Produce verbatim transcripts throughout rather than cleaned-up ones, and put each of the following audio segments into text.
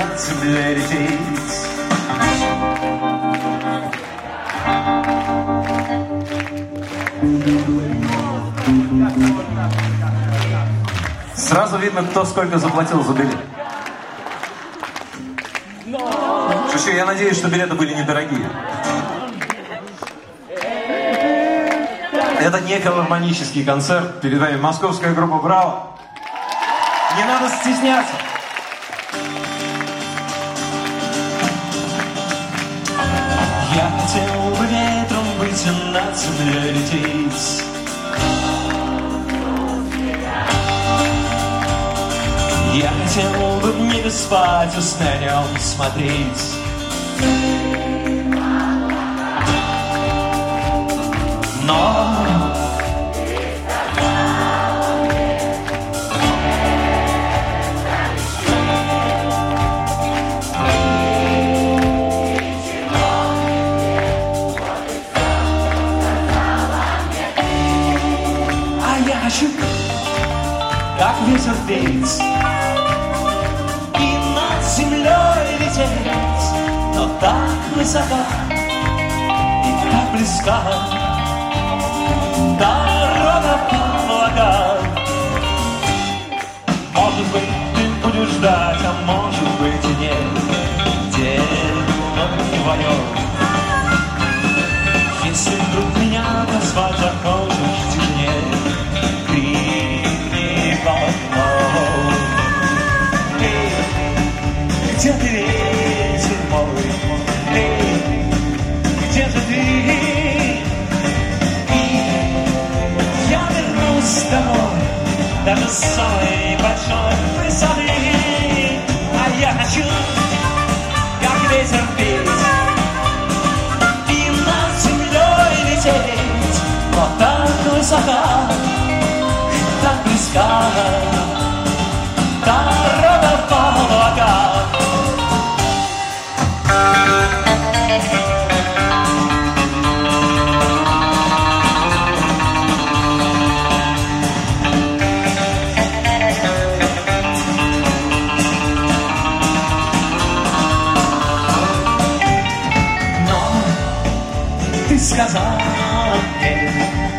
над землей лететь. Сразу видно, кто сколько заплатил за билет. Шучу, я надеюсь, что билеты были недорогие. Это не филармонический концерт. Перед вами московская группа «Браво». Не надо стесняться. Я хотел бы ветром быть и над землей лететь. Я хотел бы в небе спать, и на нем смотреть. Но а я хочу, как ветер петь и над землей лететь, но так высоко и так близко. Дорога помогла. Может быть, ты будешь ждать, а может быть и нет. Дело твое. Если вдруг меня позвать захочешь в тишине, крикни в окно. Эй, где ты, ветер мой? Эй, где же ты? Домой, даже с самой большой высоты. А я хочу, как ветер петь и над землей лететь, но так высоко и так близко. Дорога в облаках. Сказал мне,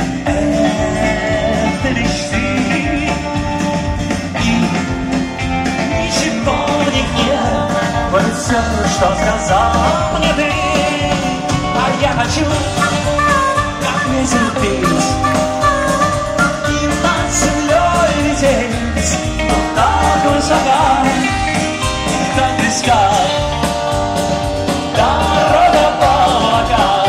это лишь ты, и ничего не нет. Вот все, что сказал мне ты, а я хочу, как ветер петь и над землей лететь, но так высоко, так близко. Дорога по облакам.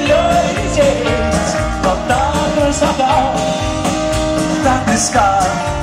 Sky.